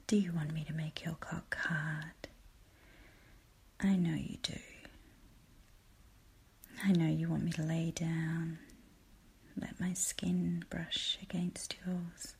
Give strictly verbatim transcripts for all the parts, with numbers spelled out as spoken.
Do you want me to make your cock hard? I know you do. I know you want me to lay down, let my skin brush against yours.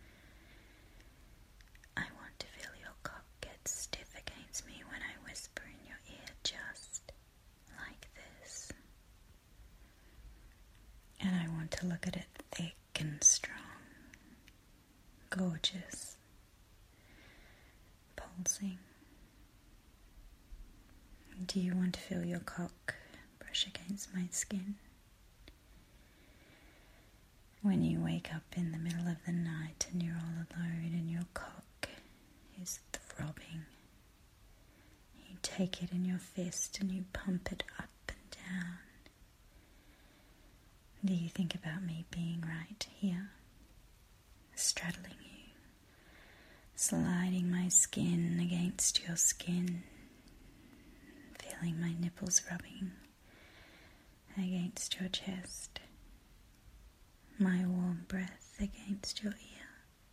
I want to feel your cock get stiff against me when I whisper in your ear, just like this. And I want to look at it thick and strong, gorgeous, pulsing. Do you want to feel your cock brush against my skin? When you wake up in the middle of the night and you're all alone and your cock is throbbing, you take it in your fist and you pump it up and down. Do you think about me being right here, straddling you, sliding my skin against your skin, feeling my nipples rubbing against your chest, my warm breath against your ear,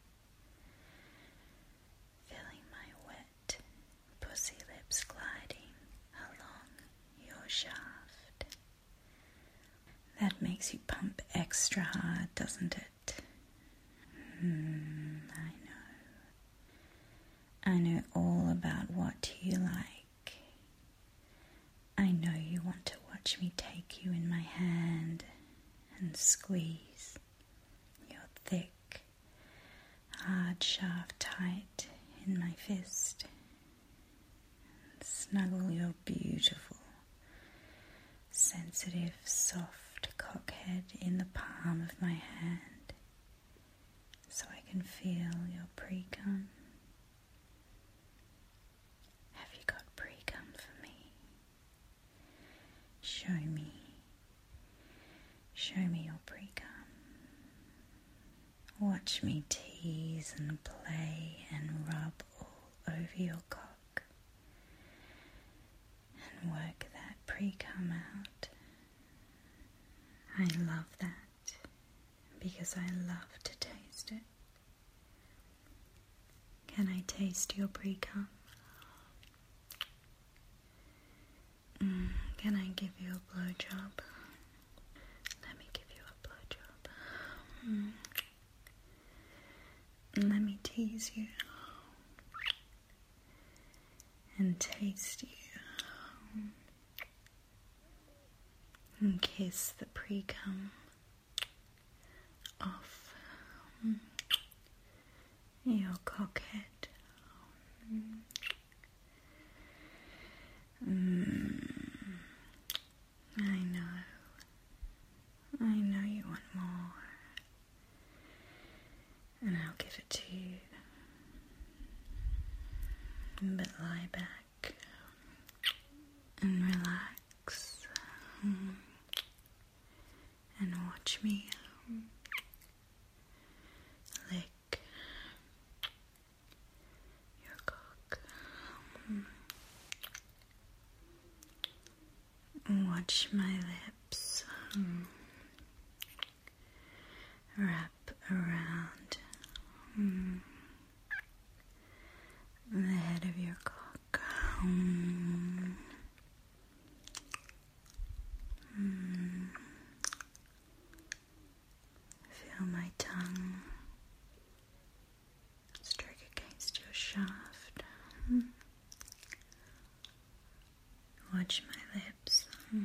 feeling my wet pussy lips gliding along your shaft? That makes you pump extra hard, doesn't it? Hmm, I know. I know all about what you like. I know you want to watch me take you in my hand and squeeze your thick, hard shaft tight in my fist. And snuggle your beautiful, sensitive, soft cockhead in the palm of my hand so I can feel your pre-cum. Have you got pre-cum for me? Show me. Show me your pre-cum. Watch me tease and play and rub all over your cock and work that pre-cum out. I love that because I love to taste it. Can I taste your pre-cum? Mm, can I give you a blowjob? Let me give you a blowjob. Mm. Let me tease you and taste you and kiss the pre-cum off your cockhead. Mm. I know. I know you want more. And I'll give it to you. But lie back and relax and watch me lick your cock. Watch my lips wrap around the head of your cock. Mm. Mm. Feel my tongue stroke against your shaft. Mm. Watch my lips. Mm.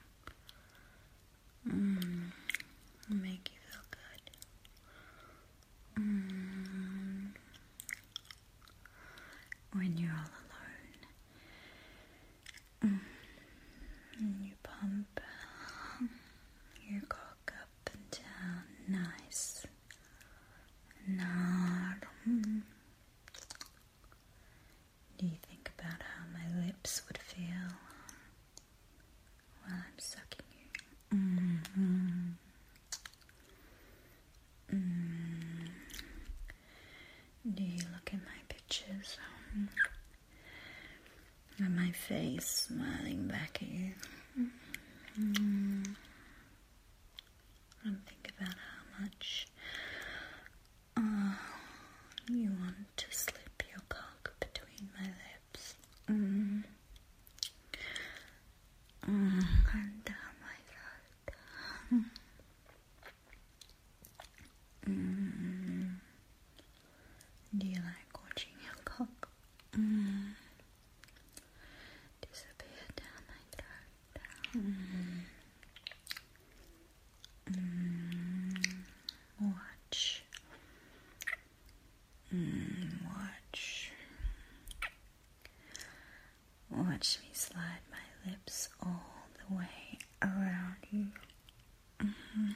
Mm. Make you feel good. Mm. When you're all alone, mm. and you pump your cock up and down, nice and hard. Mm. Do you think about how my lips would feel while I'm sucking you? Mm-hmm. Mm. Do you look at my pictures? And my face smiling back at you. Mm. And think about how much uh, you want to slip your Do you like watching your cock mm. disappear down my throat? Mm. Mm. Watch. Mm. Watch. Watch me slide my lips all the way around you. Mm-hmm.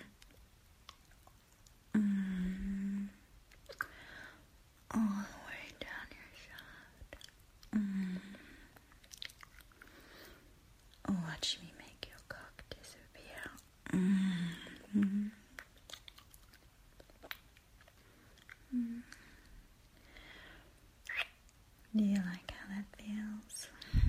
Mm. All the way down your shaft. Mm. Watch me make your cock disappear. Mm-hmm. Mm. Do you like how that feels?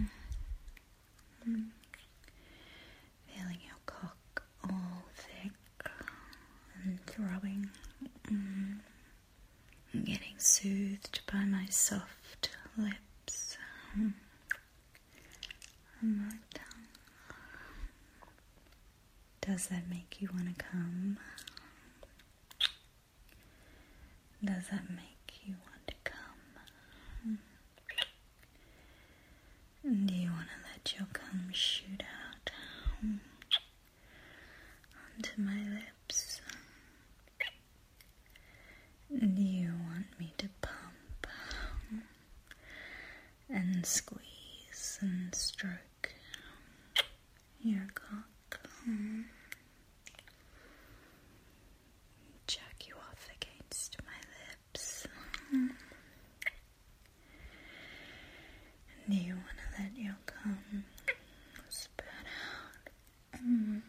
Mm. Feeling your cock all thick and throbbing. Mm. Getting soothed by my soft lips. Mm. And my tongue. Does that make you want to come? Does that make you want to come? Mm. Do you want to let your cum shoot out mm. onto my lips? Do you want me to pump and squeeze and stroke your cock? Mm. Jack you off against my lips. Mm. Do you want to let your cum spurt out? Mm.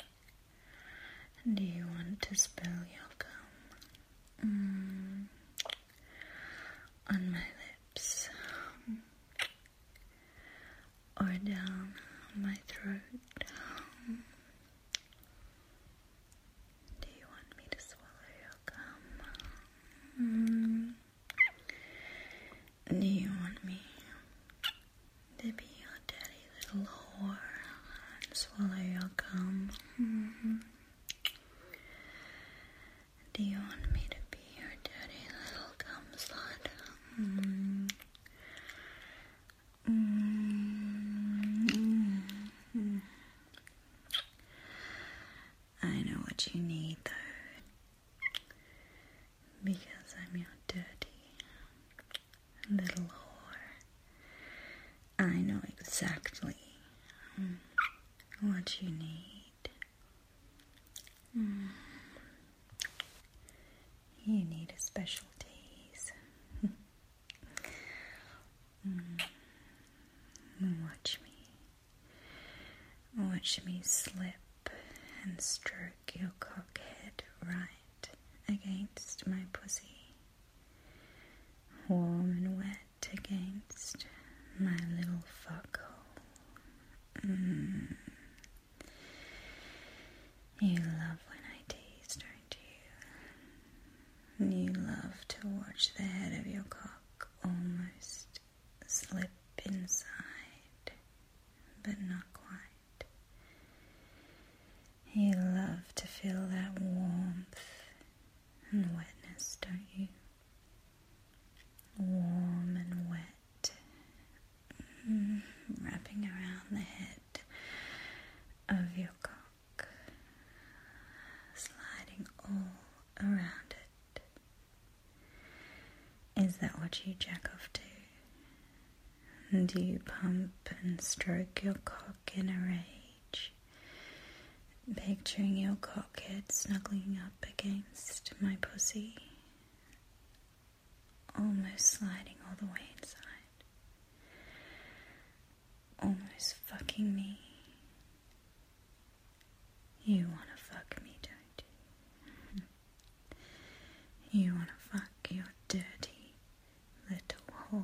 Do you want to spill your cum mm. on my lips or down my throat? Do you want me to swallow your cum? Mm. Do you want me to be your dirty little whore and swallow your cum? Mm-hmm. Do you want me to be your dirty little cum slut? Mm. Mm. I know what you need though, because I'm your dirty little whore. I know exactly mm, what you need. Mm. You need a special tease. mm. Watch me. Watch me slip and stroke your cockhead right against my pussy. Warm and wet against my little fuckhole. Mm. You love when I tease, don't you? You love to watch the head of your cock almost slip inside, but not quite. You love to feel that warmth and wetness, don't you? Warm and wet, mm, wrapping around the head of your cock, sliding all around it. Is that what you jack off to? Do you pump and stroke your cock in a rage, picturing your cockhead snuggling up against my pussy, almost sliding all the way inside, almost fucking me? You wanna fuck me, don't you? You wanna fuck your dirty little whore.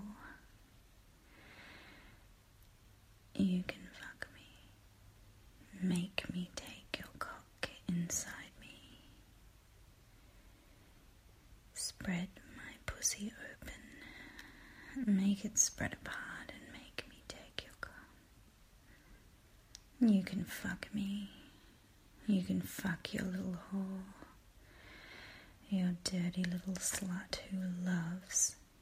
You can fuck me. Make me take your cock inside me. Spread my pussy open. Make it spread apart and make me take your cock. You can fuck me. You can fuck your little whore. Your dirty little slut who loves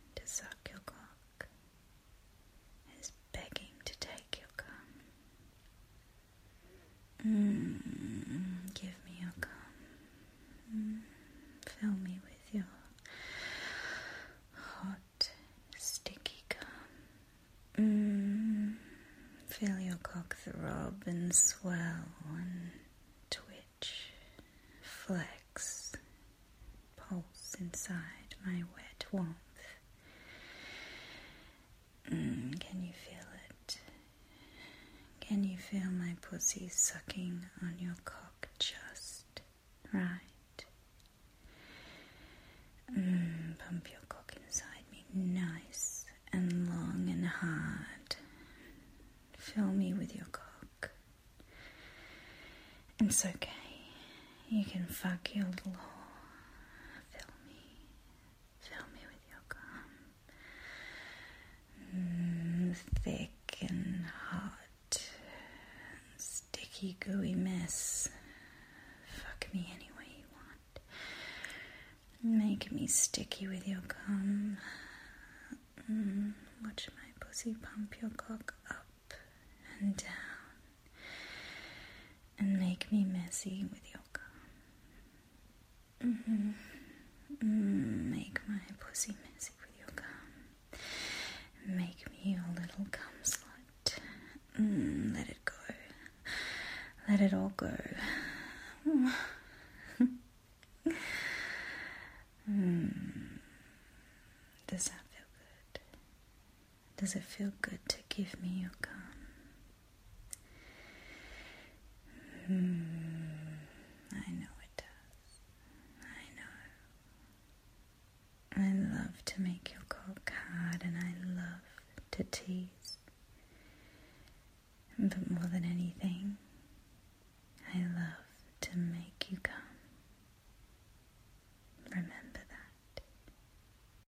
throb and swell and twitch, flex, pulse inside my wet warmth. Mm, can you feel it? Can you feel my pussy sucking on your cock just right? Mm, pump your cock inside me nice and long and hard. Fill me with your cock. It's okay. You can fuck your little whore. Fill me. Fill me with your cum. Mm, thick and hot. Sticky, gooey mess. Fuck me any way you want. Make me sticky with your cum. Mm, watch my pussy pump your cock up and down. And make me messy with your cum. Mm-hmm. Mm, make my pussy messy with your cum. Make me your little cum slut. Mm, let it go. Let it all go. mm. Does that feel good? Does it feel good to give me your cum? Mm, I know it does. I know. I love to make your cock hard and I love to tease. But more than anything,